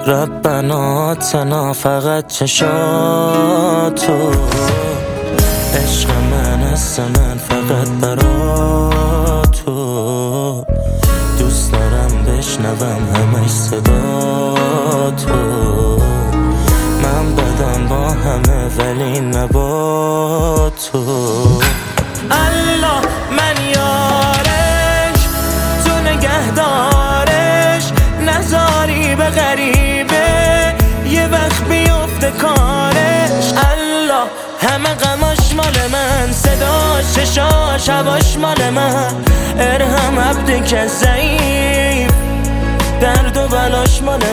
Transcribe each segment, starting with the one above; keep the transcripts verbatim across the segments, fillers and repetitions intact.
ربنا اتنا فقط چشاتو، عشق من است من فقط برا تو، دوست دارم بشنوم همش صدا تو، من بدم با همه ولی نبا تو. الله من یارش، تو نگهدارش، نذاری به غریبه یه وقت بیفته کارش. الله همه غماش مال من، صداش چشاش هواش مال من، ارحم عبدی که ضعیف، درد و بلاش مال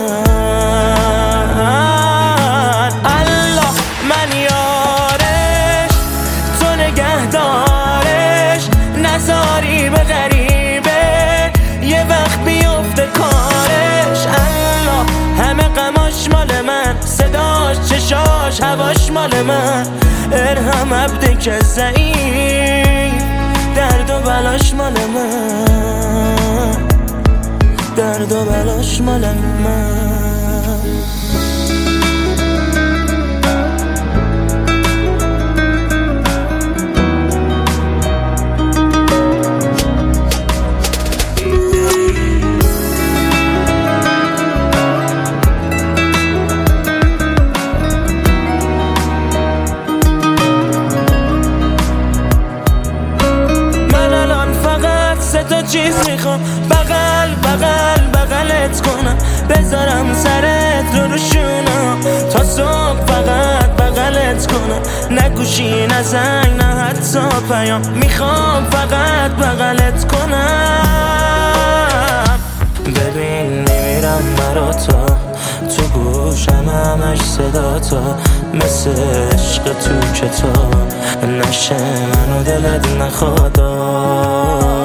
من. الله من یارش، تو نگهدارش، نذاری به غریبه یه وقت بیفته کارش. الله همه غماش مال من، صداش چشاش هواش مال من، ارحم عبدی که ضعیف، درد و بلاش مال من، درد و بلاش مال من. تا چیز میخوام، بغل بغل بغلت کنم، بذارم سرت رو روشونم تا صبح، فقط بغلت کنم، نه گوشی نه زنگ نه حتی پیام، میخوام فقط بغلت کنم. ببین میمیرم برا تو، تو گوشم همش صدا تو، مثل عشق تو کتاب نشه منو دلت نخواد.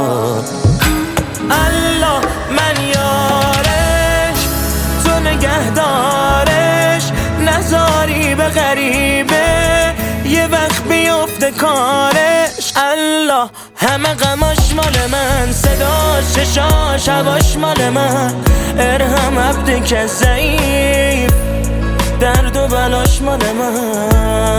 الله من یارش، تو نگهدارش، نذاری به غریبه یه وقت بیفته کارش. الله همه غماش مال من، صداش چشاش هواش مال من، ارحم عبدی که ضعیف، درد و بلاش مال من.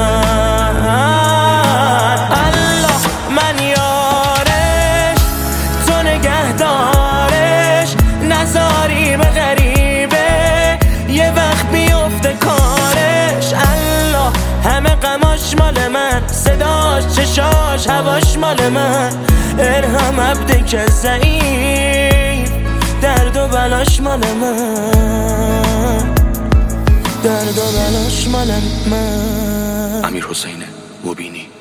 الله من یارش، تو نگهدارش، نذاری به غریبه یه وقت بیفته کارش. الله همه غماش مال من، صداش چشاش هواش مال من، ارحم عبدی که ضعیف، درد و بلاش مال من، درد و بلاش مال من. امیر حسین مبینی.